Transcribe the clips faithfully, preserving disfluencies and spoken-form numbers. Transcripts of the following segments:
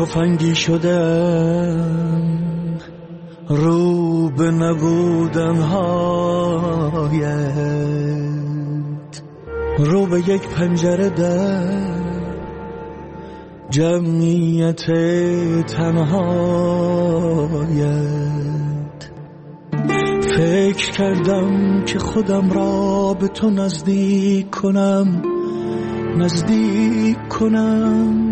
تفنگی شدم رو به نبودن هایت، رو به یک پنجره در جمعیت تنهایت. فکر کردم که خودم را به تو نزدیک کنم، نزدیک کنم،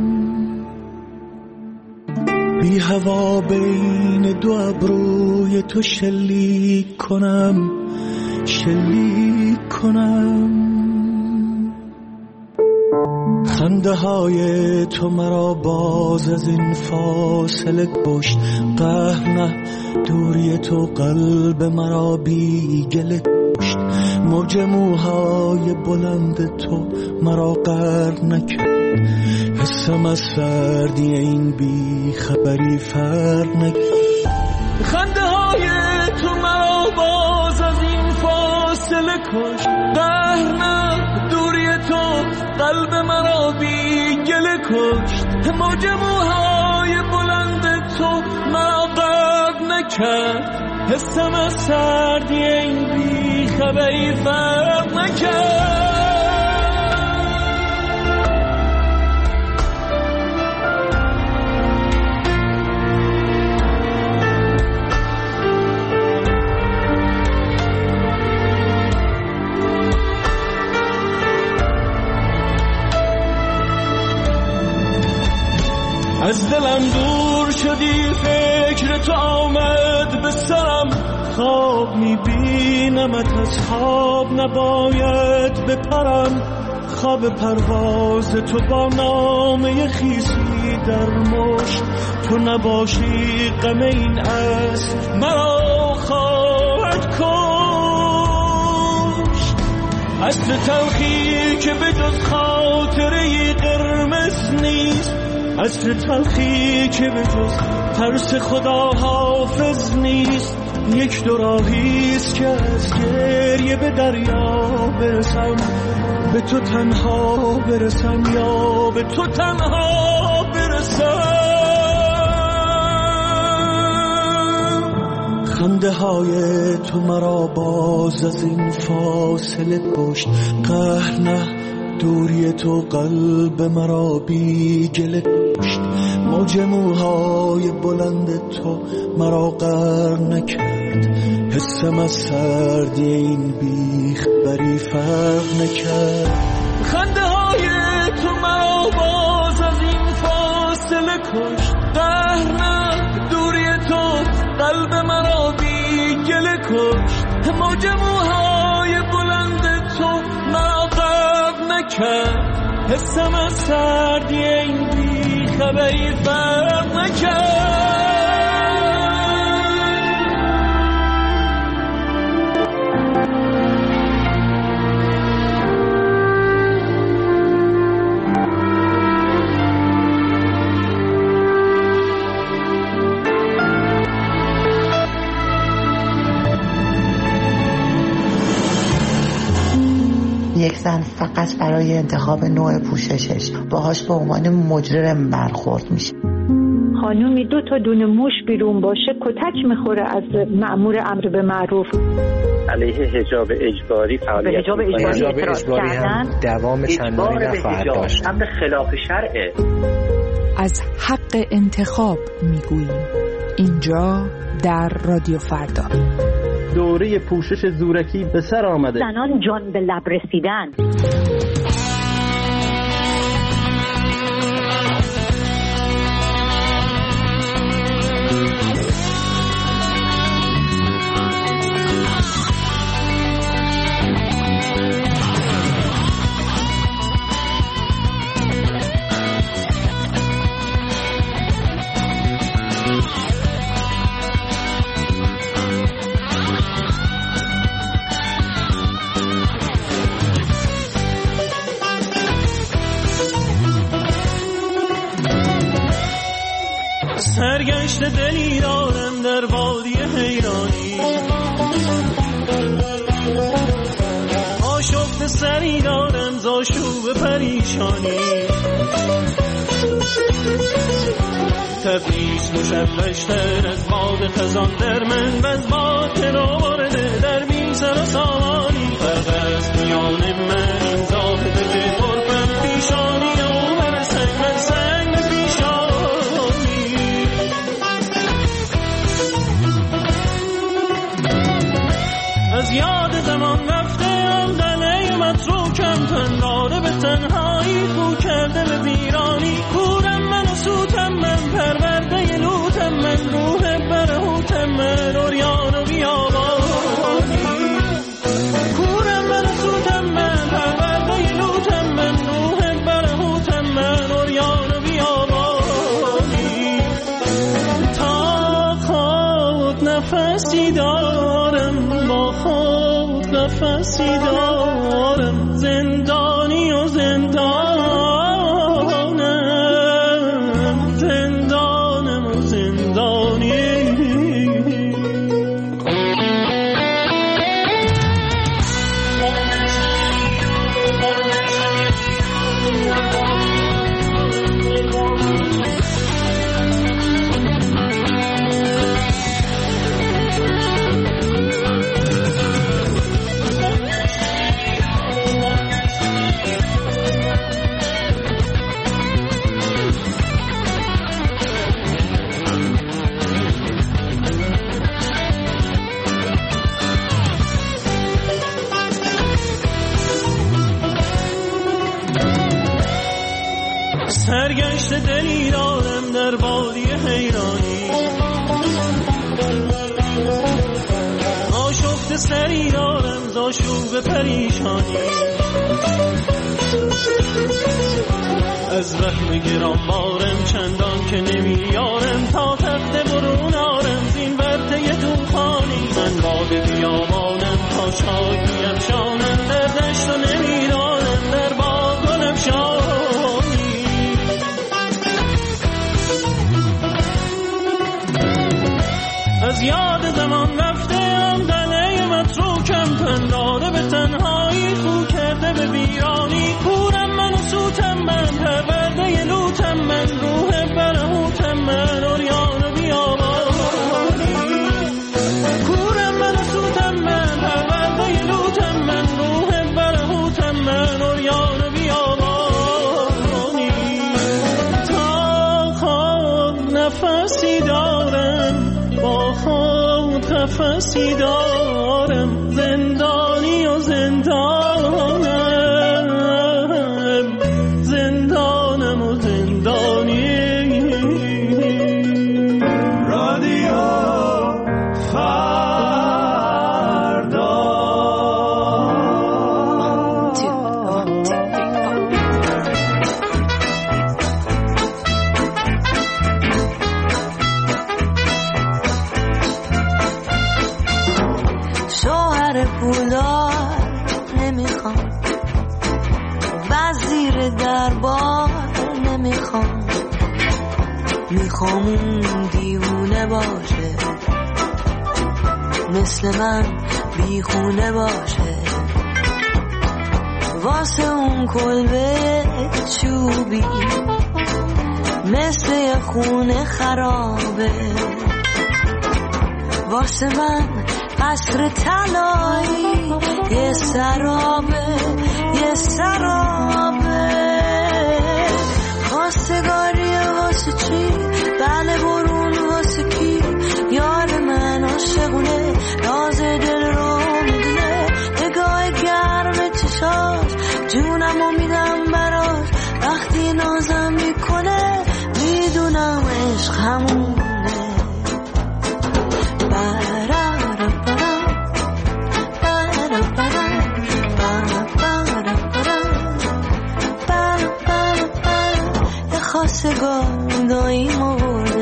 بی هوا بین دو ابروی تو شلیک کنم، شلیک کنم. خنده های تو مرا باز از این فاصله کشت، قهر نه دوری تو قلب مرا بی گله کشت. موج موهای بلند تو مرا غرق نکرد، حسم از سردی این بی خبری فرق نکرد. خنده های تو مرا باز از این فاصله کشت، قهر نه دوری تو قلب مرا بی گله کشت. موج موهای بلند تو مرا غرق نکرد، حسم از سردی این بی خبری فرق نکرد. از دلم دور شدی، فکر تو آمد به سرم، خواب میبینمت از خواب نباید بپرم. خواب پرواز تو با نامه خیسی در مشت، تو نباشی غم این است مرا خواهد کشت. از تلخی که به جز خاطره قرمز نیست، از تلخی که به جز ترس خدا حافظ نیست. یک دو راهیست که از گریه به دریا برسم، به تو تنها برسم یا به تو تنها برسم. خنده های تو مرا باز از این فاصله کشت، قهر نه دوری تو قلب مرا بی گله کشت. موج موهای بلند تو مرا غرق نکرد، حسم از سردی این بی خبری فرق نکرد. خنده های تو مرا باز از این فاصله کشت، قهر نه دوری تو قلب مرا بی گله کشت. موج موهای بلند تو مرا غرق نکرد، حسم از سردی این بی خبری فرق نکرد. یک زن فقط برای انتخاب نوع پوششش باهاش به عنوان مجرم برخورد میشه. خانومی دو تا دونه موش بیرون باشه کتک میخوره از مأمور امر به معروف. علیه حجاب اجباری فعالیت به حجاب اجباری اعتراض کردن، دوام چندانی نخواهد داشت. امر خلاف شرعه. از حق انتخاب میگوییم اینجا در رادیو فردا. دوره پوشش زورکی به سر آمده. زنان جان به لب رسیدن. سرگشت دلی دارم در وادی حیرانی، آشفت سری دارم زاشوب پریشانی. بهتر نیست مشوشتر از باد خزان در من و از باد که نوارده در بی سر و سامانی فرق است میان من این زاهد به قربم پیشانی او بر سنگ من سنگ پیشانی از یاد زمان رفته ام دله متروکم تنداره به تنهایی خو کرده به ویرانی کورم من و سوتم من پرورده لوتم من روح برهوتم من اوریان و بیابانی کورم من و سوتم من پرورده لوتم من روح برهوتم من اوریان و بیابانی تا خود نفسی دارم با خود نفسی دارم زندانی و زندانم زندانم و زندانی سرگشت دلی دارم در وادی حیرانی آشفت سری دارم زاشوب پریشانی از وهم گرانبارم چندان که نمیارم تا تخت برون آرم زین ورطه توفانی من باد بیابانم تا شاکی افشانم در دشت و نمیدانم در باغ گل افشانی از یاد زمان رفته ام دله متروکم پنداره به تنهایی خو کرده به ویرانی کورم من و سوتم من پرورده لوتم من روح برهوتم من اوریان و بیابانی کورم من و سوتم من پرورده لوتم من روح برهوتم من اوریان و بیابانی تا خود نفسی دارم با خود نفسی دارم زندانی و زندانم زندانم و زندانی رادیو میخوام اون دیوونه باشه مثل من بیخونه باشه واسه اون کلبه چوبی مثل یه خونه خرابه واسه من قصر طلایی یه سرابه یه سرابه خواستگاری واسه چی بله برون واسه کی یار من عاشقونه راز دل رو میدونه نگاه گرم چشاش جونمو میدم براش وقتی نازم میکنه میدونم عشق همونه خواستگار داییمو برده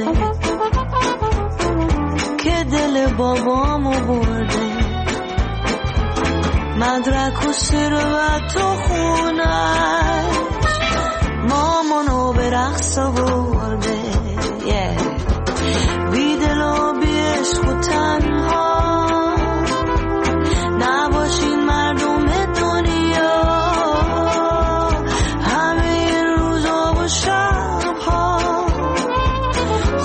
که دل بابامو برده مدرک و ثروت و خونش مامانو به رقص برده بی دل و بی عشق و تنها نباشین مردم دنیا همه روزا و شبها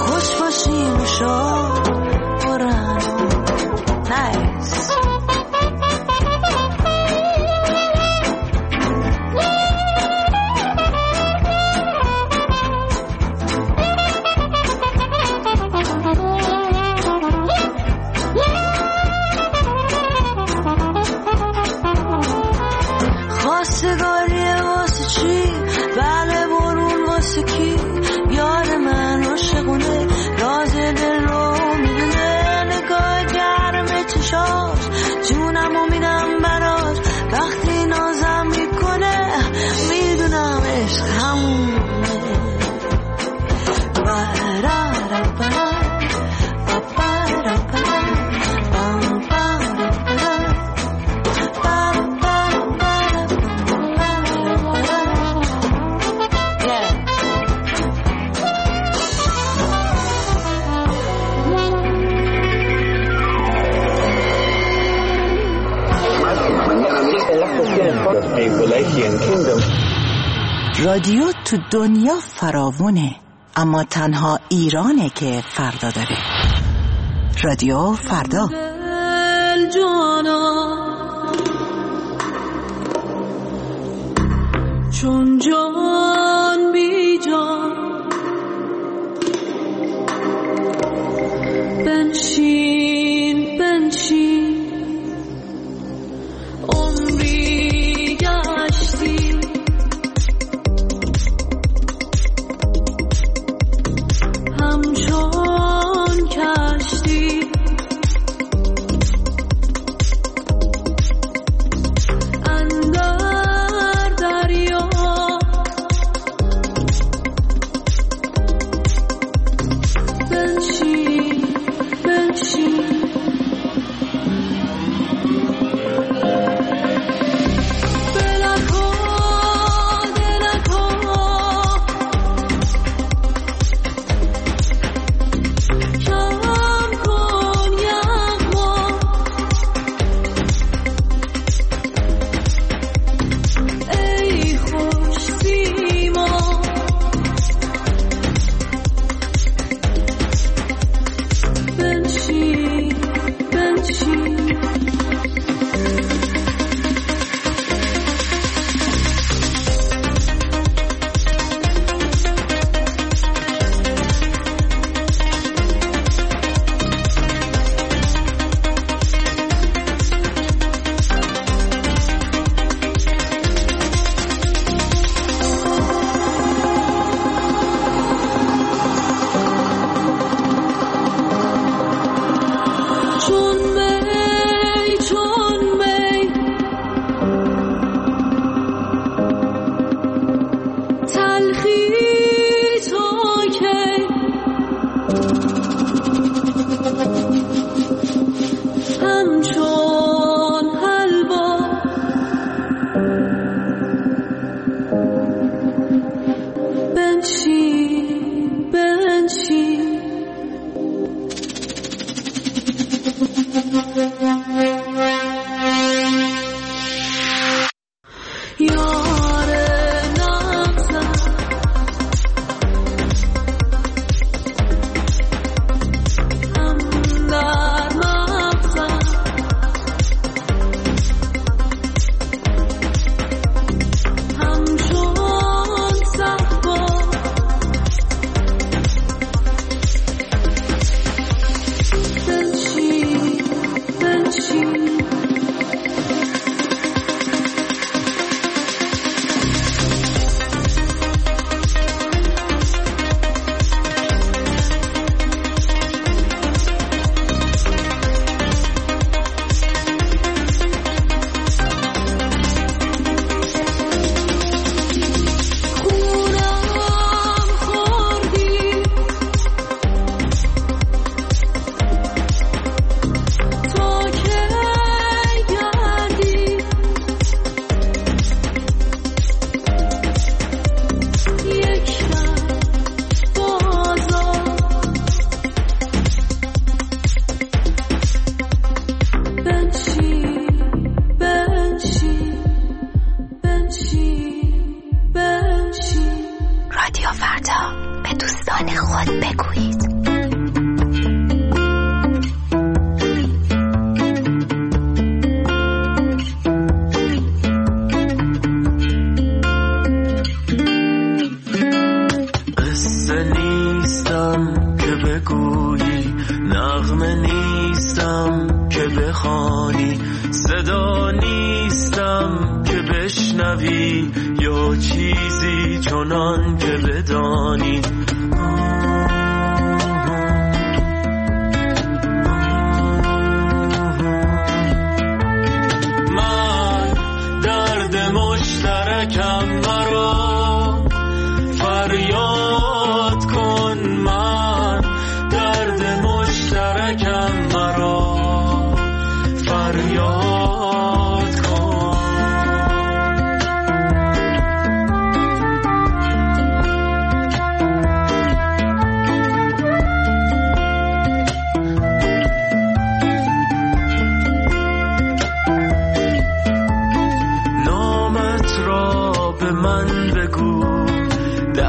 رادیو تو دنیا فراوونه، اما تنها ایرانه که فردا داره. رادیو فردا. چون جان بی جان بنشین بنشین عمری گشتی همچون کشتی اندر دریا بنشین بنشین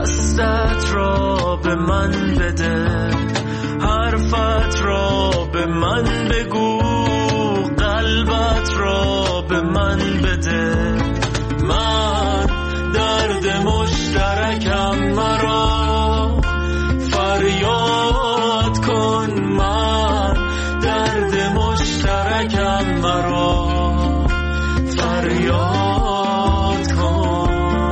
دستت را به من بده، حرفت را به من بگو، قلبت را به من بده. من درد مشترکم مرا فریاد کن، من درد مشترکم مرا فریاد کن.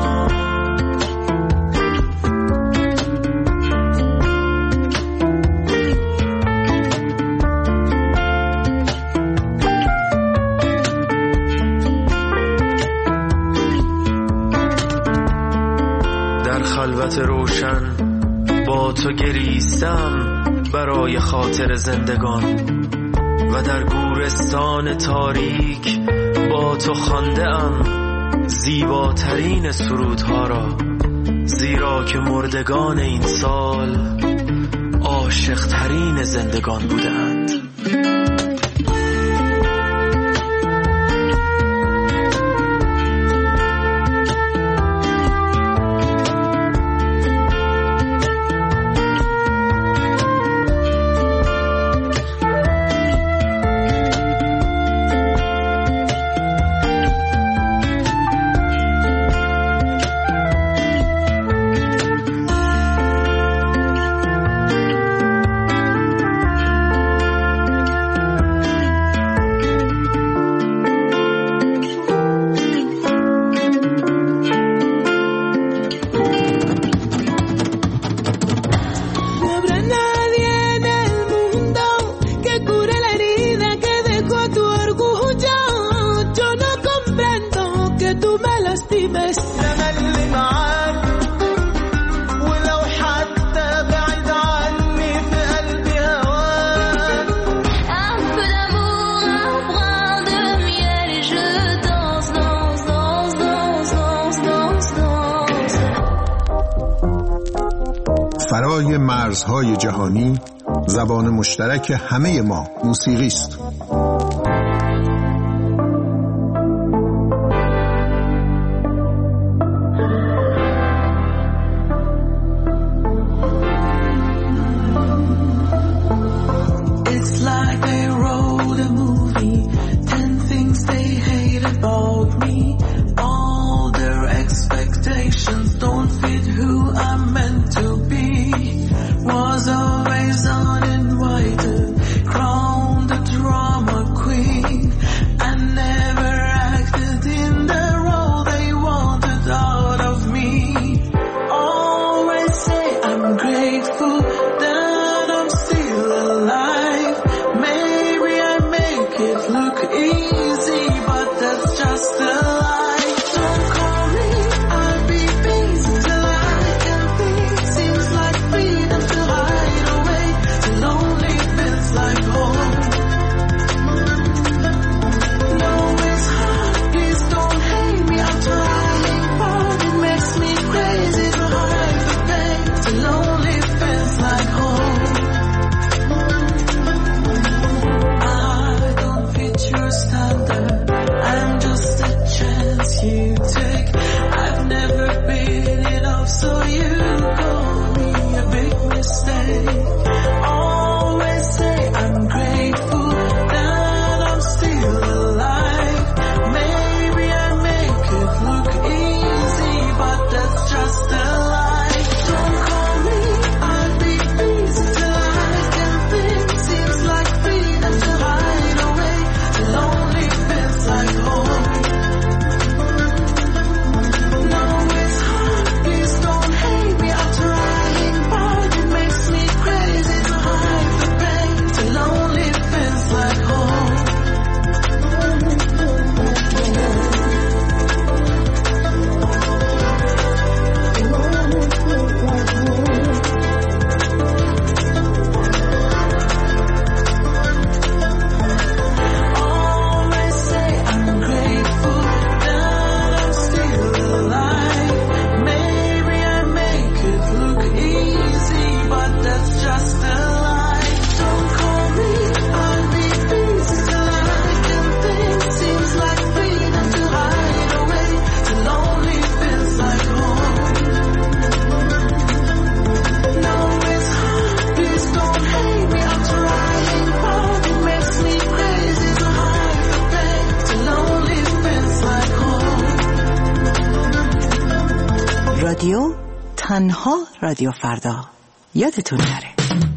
در خلوت روشن با تو گریستم برای خاطر زندگان و در گورستان تاریک با تو خوانده‌ام زیباترین سرودها را، زیرا که مردگان این سال عاشق‌ترین زندگان بودند. فرای مرزهای جهانی، زبان مشترک همه ما موسیقی است. Grateful that I'm still alive. Maybe رادیو تنها رادیو فردا یادتون نره.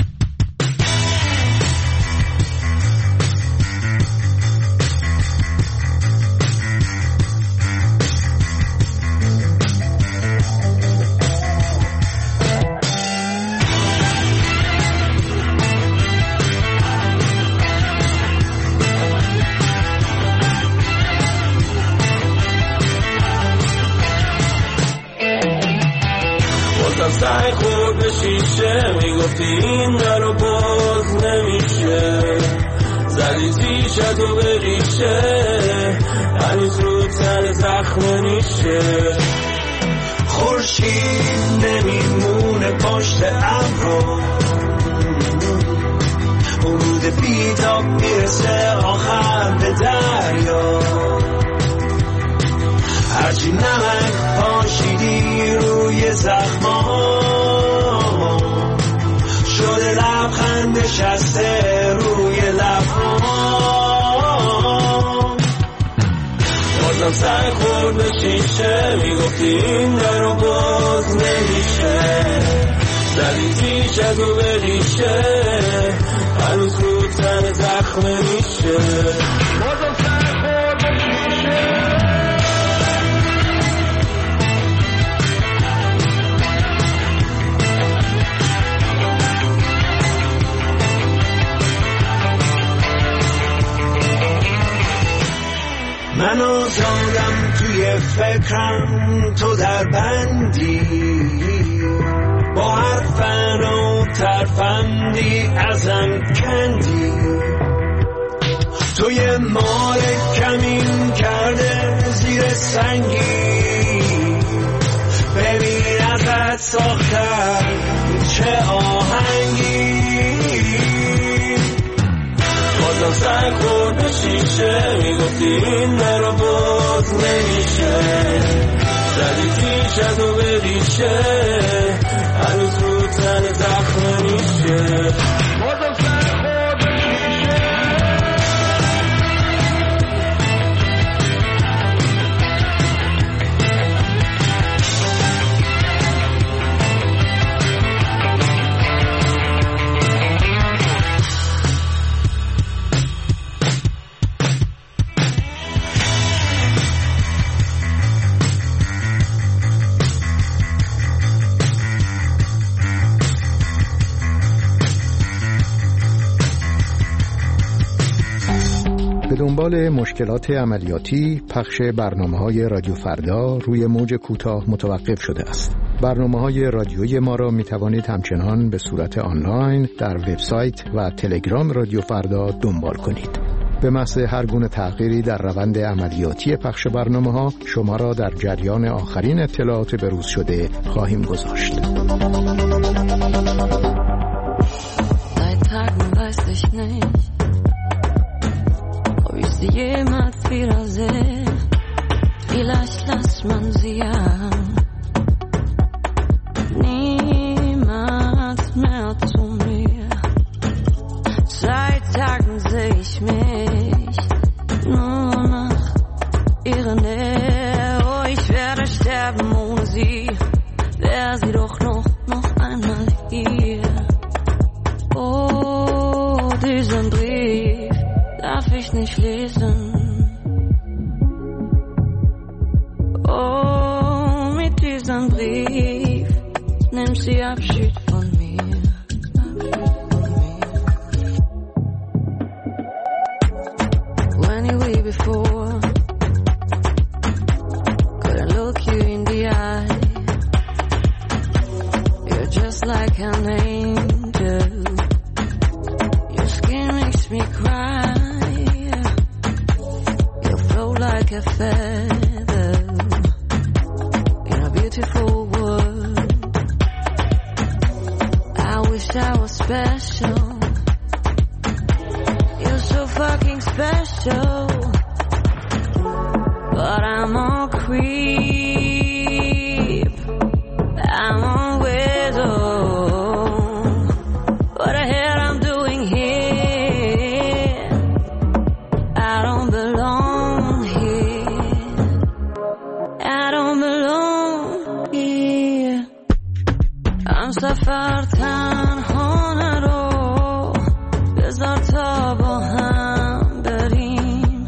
سعی خورد به شیشه میگفتی این درو باز نمیشه، زدی تیشتو به ریشه هنوز رو تن زخم میشه. خورشید نمیمونه پشت ابرو، ورود بیتاب میرسه آخر به دریا. هرچی نمک پاشیدی روی زخما شده لبخند نشسته روی لبها. بازم سعی خورد به شیشه میگفتی این درو باز نمیشه، زدی تیشتو به ریشه هنوز رو تن زخم میشه. بازم سعی خورد به شیشه. من آزادم توی فکرم، تو در بندی با هر فن و ترفندی ازم کندی. توی مال کمین کرده زیر سنگی، ببین ازت ساختم چه آهنگی. بازم سعی خورد به شیشه میگفتی این درو باز نمیشه، زدی تیشتو به ریشه هنوز رو تن زخم میشه. بازم سعی خورد به شیشه. به دنبال مشکلات عملیاتی پخش برنامه‌های رادیو فردا روی موج کوتاه متوقف شده است. برنامه‌های رادیویی ما را می‌توانید همچنان به صورت آنلاین در وبسایت و تلگرام رادیو فردا دنبال کنید. به محض هر گونه تغییری در روند عملیاتی پخش برنامه‌ها شما را در جریان آخرین اطلاعات بروز شده خواهیم گذاشت. Jemals wiedersehen, vielleicht lässt man sie ja niemals mehr zu mir. Seit Tagen seh ich mich nur nach ihrer Nähe. Oh, ich werde sterben ohne sie, wär sie doch noch, noch einmal hier. Oh, diesen Brief darf ich nicht lesen. Oh, mit diesem Brief nimmt sie Abschied von mir. Abschied von mir. When you were before, couldn't look you in the eye. You're just like an angel. Your skin makes me cry. Like a feather in a beautiful world. I wish I was special. You're so fucking special. But I'm a creep, I'm a widow. What the hell I'm doing here? I don't belong. I don't belong here. با هم بریم،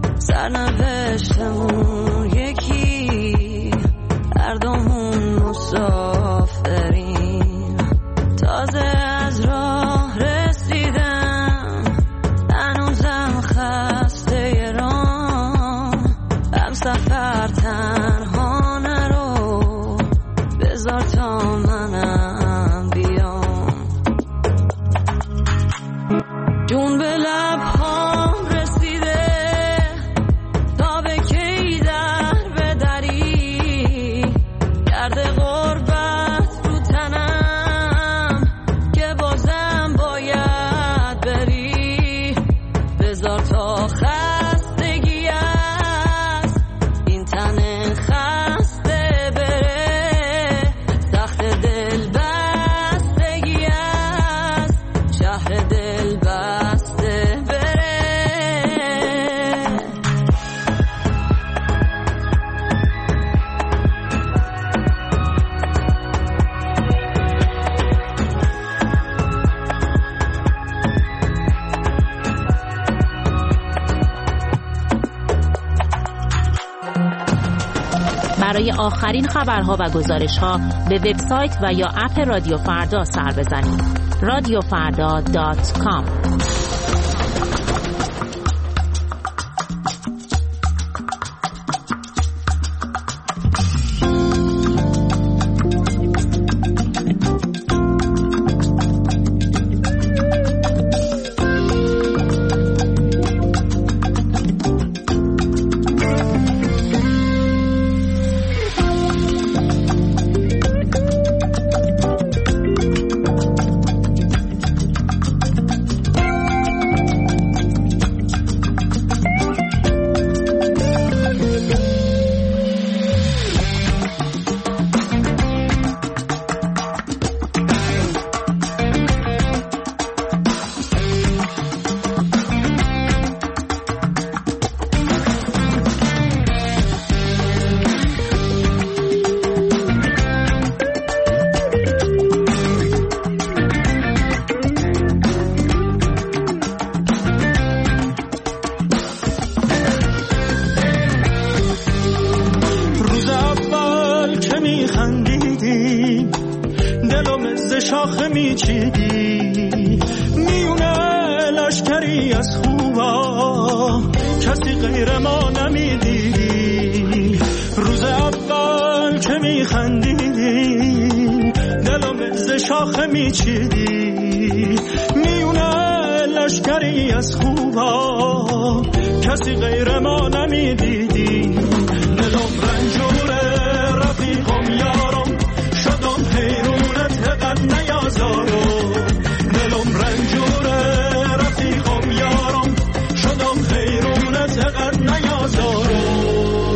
سرنوشتمون یکی، هر دومون مسافریم. تازه از راه رسیدم، هنوزم خسته رام، هم سفر تنها نرو، بذار تا منم بیام. جون به لبهام رسیده، تا به کی در بدری، گرد غربت رو تنم که بازم باید بری. بذار تا خستگی از این تن خسته بره، سخت دل بستگی از شهر دل بسته بره. برای آخرین خبرها و گزارش‌ها به وبسایت و یا اپ رادیو فردا سر بزنید. رادیو فردا دات کام. شاخه میچیدی میونه لشکری از خوبا، کسی غیر ما نمیدیدی. روز اول که میخندیدی دلم ز شاخه میچیدی میونه لشکری از خوبا، کسی غیر ما نمیدیدی. دلم رنجوره رفیقم یارم، شدم حیرونت قد نیازارم. دلم رنجوره رفیقم یارم، شدم حیرونت قد نیازارم.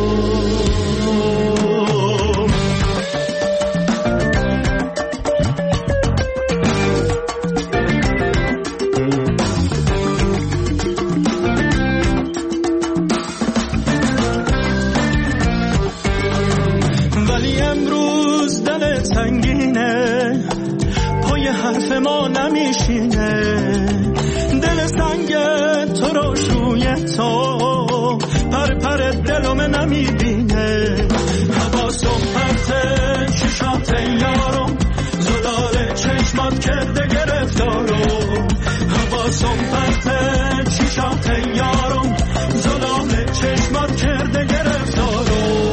حرف ما نمیشینه، دل سنگ تو رو شوی تو پر پر دلم نمیبینه. حواسم پرته چشات یارم، زلال چشمات کرده گرفتارم. حواسم پرته چشات یارم، زلال چشمات کرده گرفتارم.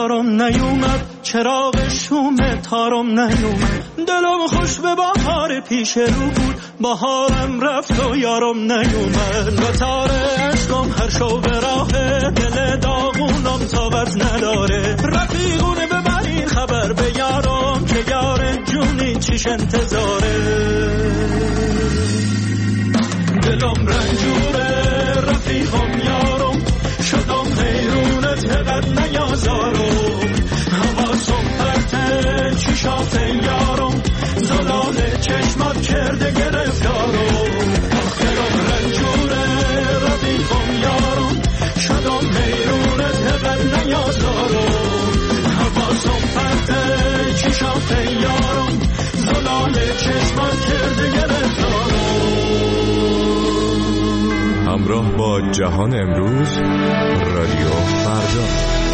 یارم نیومد، چراغ شوم تارم نیومد. دلم خوش به بهار پیش رو بود، بهارم رفت و یارم نیومد. و تاره عشقم هر شو به راه، دل داغونم طاقت نداره. رفیقونه ببرین خبر به یارم، که یار جونی چیش انتظاره. دلم رنجوره رفیقم یارم، شدم حیرونت هقد نیازارم. حواسم پرته چیشات یارم، زلال چشمات کرده گرفتارم. دلم رنجوره رفیقم یارم، شدم حیرونت هقد نیازارم. حواسم پرته چیشات یارم، زلال چشمات کرده گرفتارم. همراه با جهان امروز، رادیو فردا.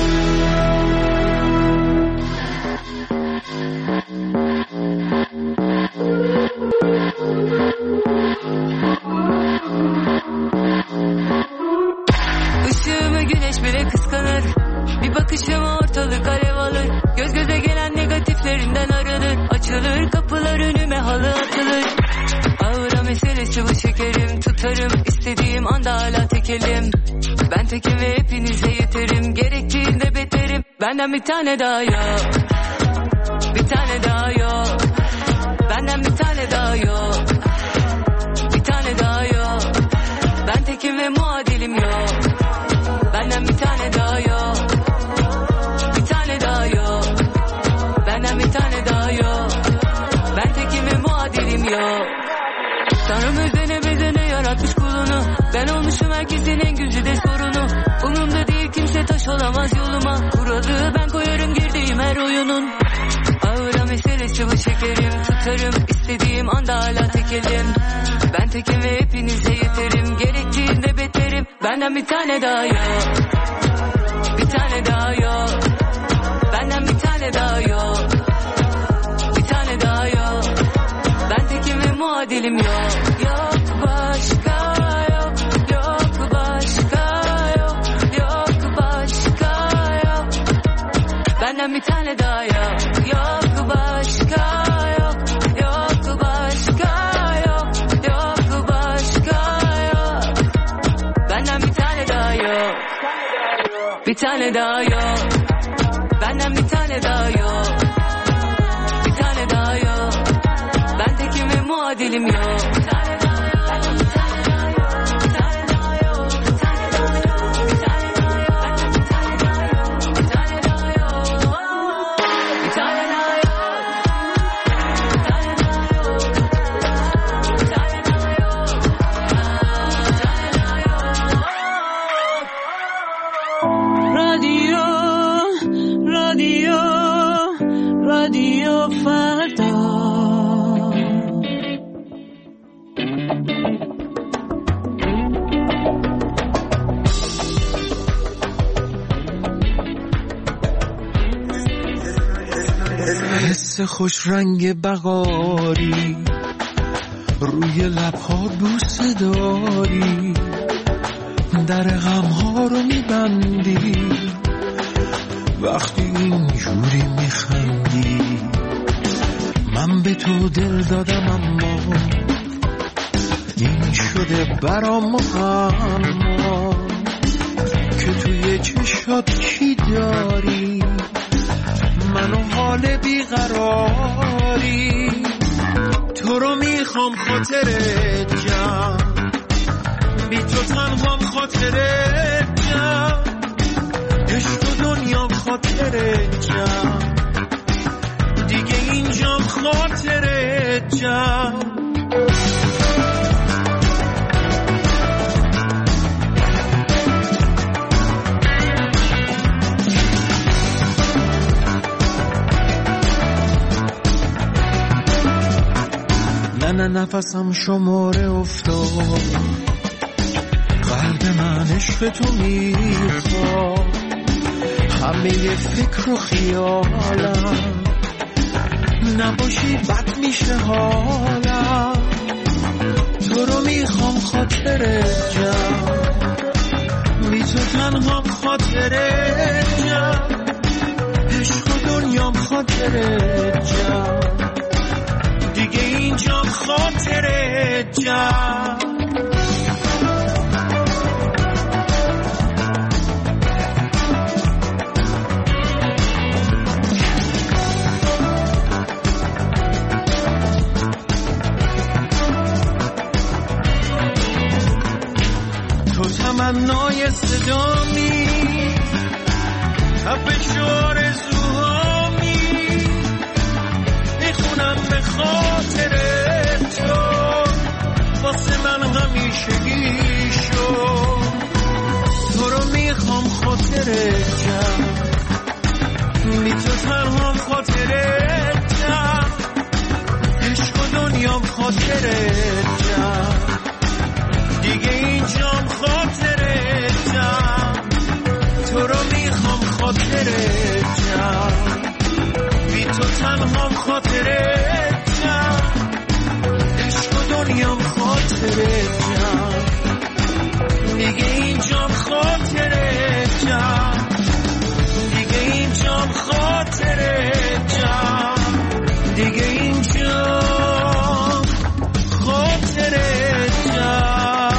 Işığımı güneş bile kıskanır, bir bakışıma ortalık alev alır. Göz göze gelen negatiflerinden arınır, açılır kapılar önüme, halı atılır. Ağıra meselesi bu, şekerim tutarım, istediğim anda hala tekelim. Ben tekim ve hepinize yeterim, gerektiğinde beterim. Benden bir tane daha yok, bir tane daha yok. Benden bir tane daha yok, bir tane daha yok. Ben tekim ve muadilim yok. Benden bir tane daha yok, bir tane daha yok. Benden bir tane daha yok. Ben tekim ve muadilim yok. Tanrım özene bezene yaratmış kulunu, ben olmuşum herkesin en güzide sorunu. Umurumda değil kimse, taş olamaz yoluma. Kuralı ben koyarım girdiğim her oyunun. Ağıra meselesi bu, şekerim tutarım, istediğim anda hala tekelim. Ben tekim ve hepinize yeterim, gerektiğinde beterim. Benden bir tane daha yok, bir tane daha yok. Benden bir tane daha yok, bir tane daha yok. Ben tekim ve muadilim yok. Yok başka yok, yok başka yok, yok başka yok. Benden bir tane daha yok, yok başka yok, yok başka yok, yok başka yok. Benden bir tane daha yok, bir tane daha yok. Benden bir tane daha yok, bir tane daha yok. Ben tekim ve muadilim yok. رادیو رادیو رادیو فردا. حس خوش رنگ بغاری، روی لبها بوسه داری، در غمها رو میبندی وقتی اینجوری میخندی. من به تو دل دادم اما این شده برام معما، که توی چشات چی داری، منو حال بیقراری. تو رو میخوام خاطرت جمع، بی تو تنهام خاطرت جمع، عشق و دنیام خاطرت جمع، دیگه اینجام خاطرت جمع. نه نه نفسم شماره افتاد، قلب من عشق تو میخواد، همه فکر و خیالم، نباشی بد میشه حالم. تو رو میخوام خاطرت جمع، بی تو تنهام خاطرت جمع، خاطر جان، دیگه اینجام خاطر جان. تمنای صدامی، تپش و آرزوهامی، میخونم به خاطر تو، واسه من همیشگی شو. تو رو میخوام خاطر جم، بی تو تنهام خاطر جم، عشق و دنیام خاطر جم، دیگه اینجام خاطر جم. تو رو میخوام خاطر جم، بی تو تنهام خاطر جم، عشق و دنیام خاطر جم، دیگه اینجام خاطر جم، دیگه اینجام خاطر جم، دیگه اینجام خاطر جم.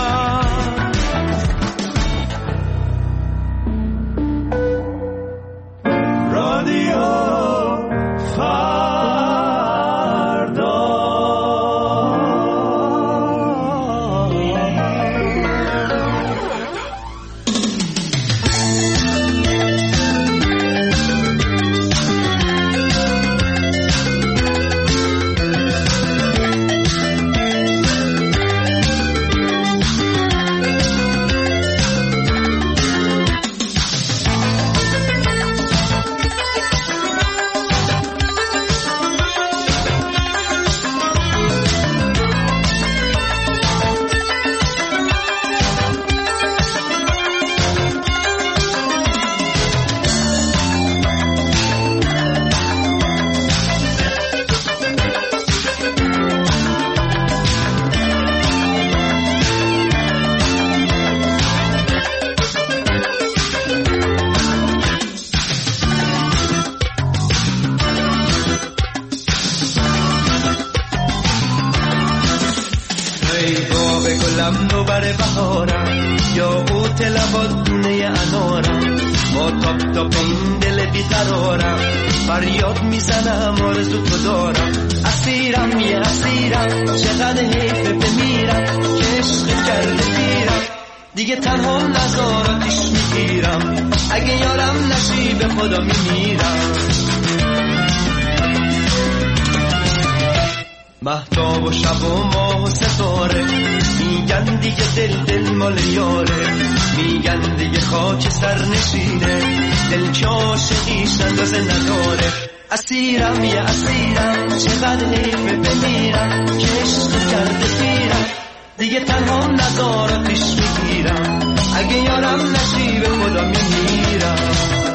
مهتاب و شب و ماه و ستاره میگن دیگه دل دل مال یاره، میگن دیگه خاک سر نشینه، دل که عاشقیش اندازه نداره. اسیرم یه اسیرم، چقدر حیفه بمیرم که عشق کرده پیرم، دیگه تنها نزارتش میگیرم، اگه یارم نشی به خدا میمیرم.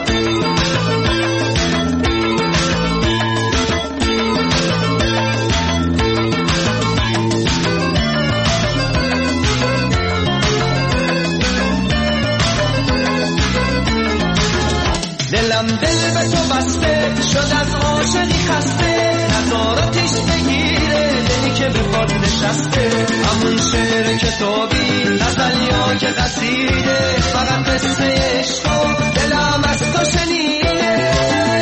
دلم دل به تو بسته شد، از عاشقی خسته، نظاراتش بگیره، دلی که به خود نشسته. همون شعر کتابی، غزل یا که قصیده، فقط قصه عشق دلم از تو شنیده.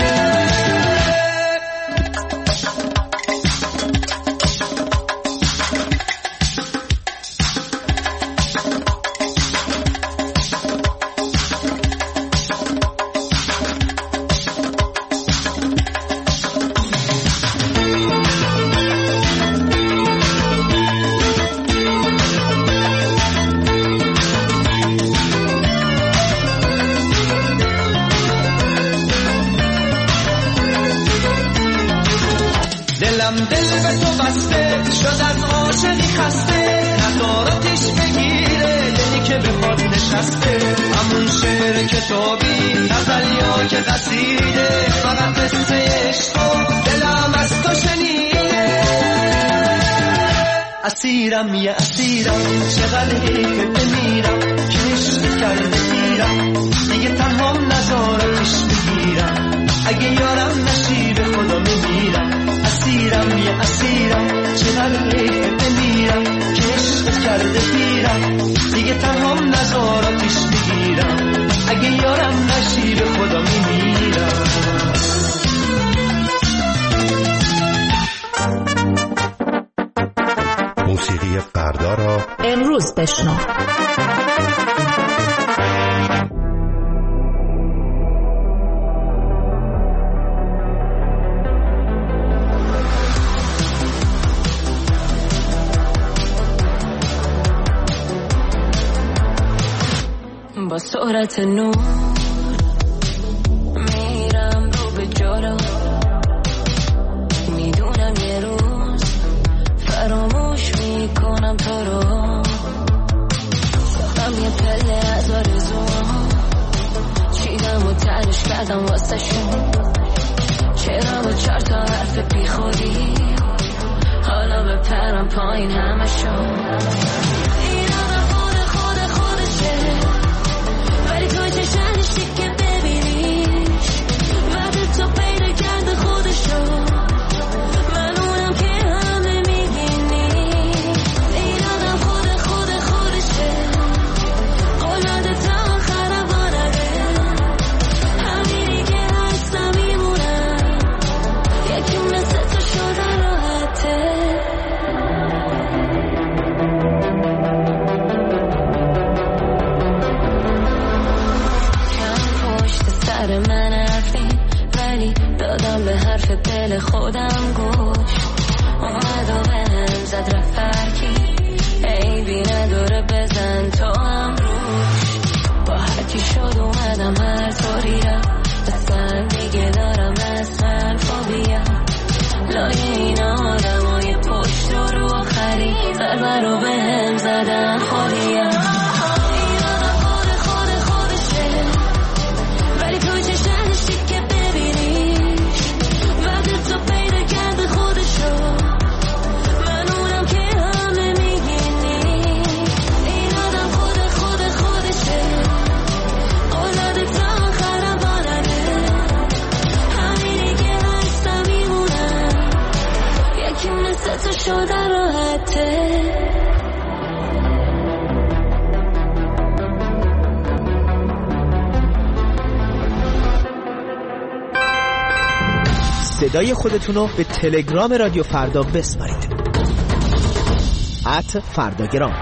دلم دل به تو بسته شد، از عاشقی خسته، نظاراتش بگیره، دلی که به خود نشسته. همون شعر کتابی، غزل یا که قصیده، فقط قصه عشق دلم از تو شنیده. اسیرم یه اسیرم، چقدر حیفه بمیرم که عشق کرده پیرم، دیگه تنها نظارتش بگیرم، اگه یارم نشی به خدا بشنو. با سرعت نور میرم رو به جلو، میدونم یه روز فراموش میکنم تو رو. ساختم یه پله از آرزوام، چیدم و تنش کردم واسه شون. چرا با چهار تا حرف بی خودی حالا بپرم پایین همه شون. چشمش که ببینیش وقت تو پیدا کرده خودشو، من اونم که همه میگینی. این آدم خود خود خودشه، قلاده تا آخر وارده، همینی که هستم میمونم، یکی مثل تو شده راحته. من حرفی ولی دادم به حرف دل خودم گوش، اومد و به هم زد رفت فرکی، عیبی نداره بزن تو هم روش. با هرکی شد اومدم هر طوری را بسن دیگه دارم اسمن فوبیا. لای این آدم های پشت و رو آخری ضربه رو به هم زدن خودیا. شده راحته. صدای خودتونو به تلگرام رادیو فردا بسپارید. ات فرداگرام.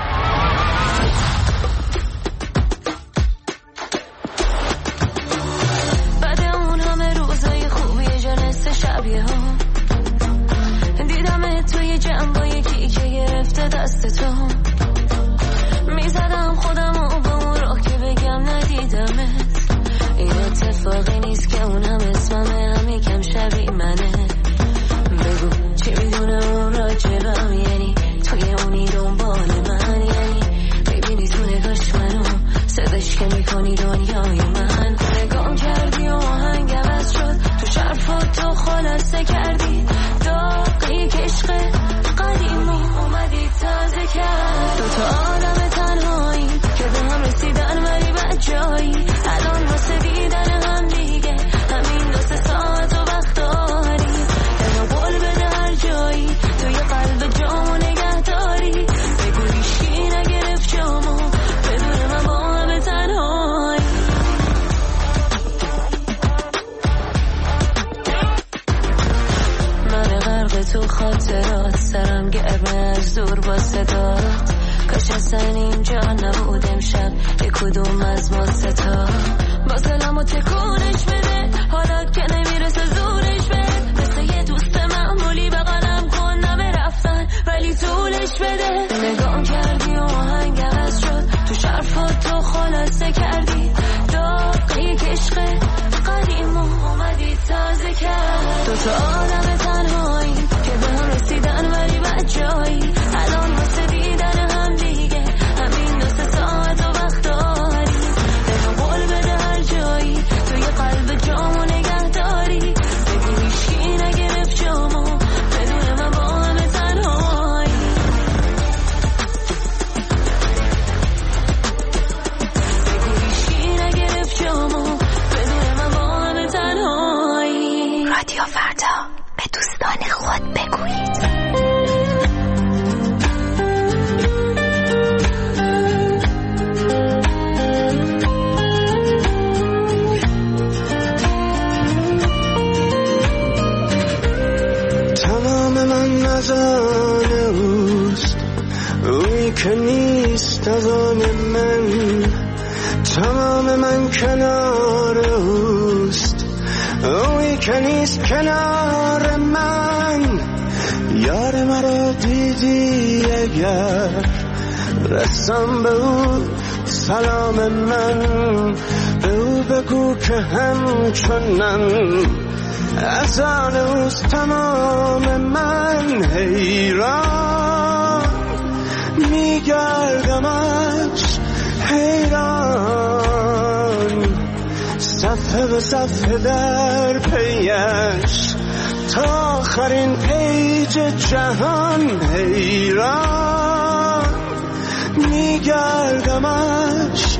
بعد اون همه روزای خوبی جنس شبیه ها دیدم توی جنبا یکی که گرفته دست تو، میزدم خودم و با اون راه که بگم ندیدمت. این اتفاقی نیست که اونم اسممه، هم یکم شبیه منه. بگو چی میدونه اون راجبم، یعنی توی اونی دنبال من، یعنی ببینی تو نگاش منو صداش که میکنی دنیای من. نگام کردی و آهنگ عوض شد، تو شرفات تو خلاصه کردی داغی که عشق قدیم اومدی تازه کرد. دو تا آدم تنهایی که به هم رسیدن ولی بد جایی، الان واسه دیدن هم دیگه همین دو سه ساعت و وقت داری. یعنی قول بده هر جایی توی قلب جامو نگه داری. بگو هیچکی نگرفت جامو بدون من با همه تنهایی. من غرق تو خاطرات، سرم گرمه از دور با صدات. کاش اصلا اینجا نبود امشب یک کدوم از ما ستا. با سلامو تکونش بده حالا که نمیرسه زورش بده. مثل یه دوست معمولی بغلم کن نمه رفتن ولی طولش بده. نگام کردی و آهنگ عوض شد، تو شرفات تو خلاصه کردی داغی که عشق قدیم اومدی تازه کرد. دو تا آدم تنهایی که به هم رسیدن ولی بد جایی، الان واسه دیدن هم دیگه همین دو سه ساعت و وقت داری. بهم قول بده هر جایی توی قلب جامو نگه داری. بگو هیچکی نگرفت جامو بدون من با همه تنهایی. بگو هیچکی نگرفت جامو بدون من با همه تنهایی. رادیو فردا زبان من، تمام من کنار اوست، اوی که نیست کنار من. یار مرا دیدی اگر رسم به او سلام من، به او بگو که همچنان از آن اوست تمام من. حیران میگردمش، حیران صفحه به صفحه در پیش تا آخرین پیج جهان. حیران میگردمش،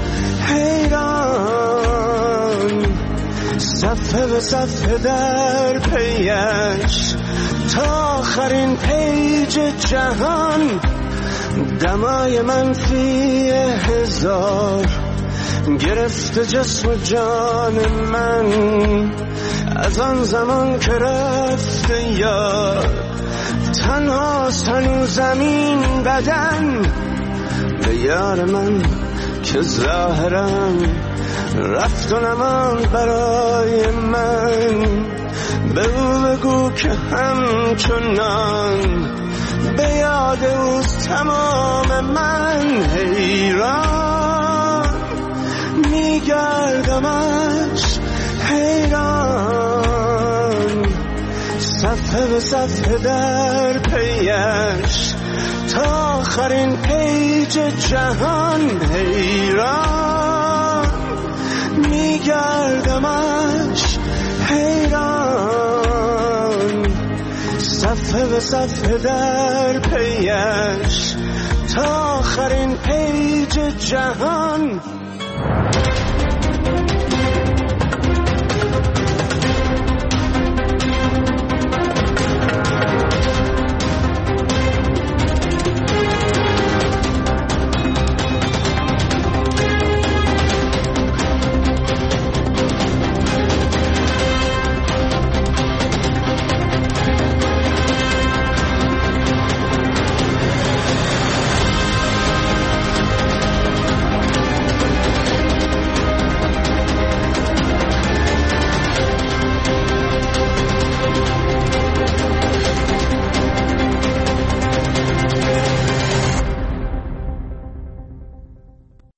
حیران صفحه به صفحه در پیش تا آخرین پیج جهان. دمای منفی هزار گرفته جسم و جان من، از آن زمان که رفته یار تنها هنوز زمین بدن. به یار من که ظاهرا رفت و نماند برای من، به او بگو که همچنان به یاد اوست تمام من. حیران میگردمش، حیران صفحه به صفحه در پیش تا آخرین پیج جهان. حیران میگردمش، حیران صفحه به صفحه در پیش تا آخرین پیج جهان.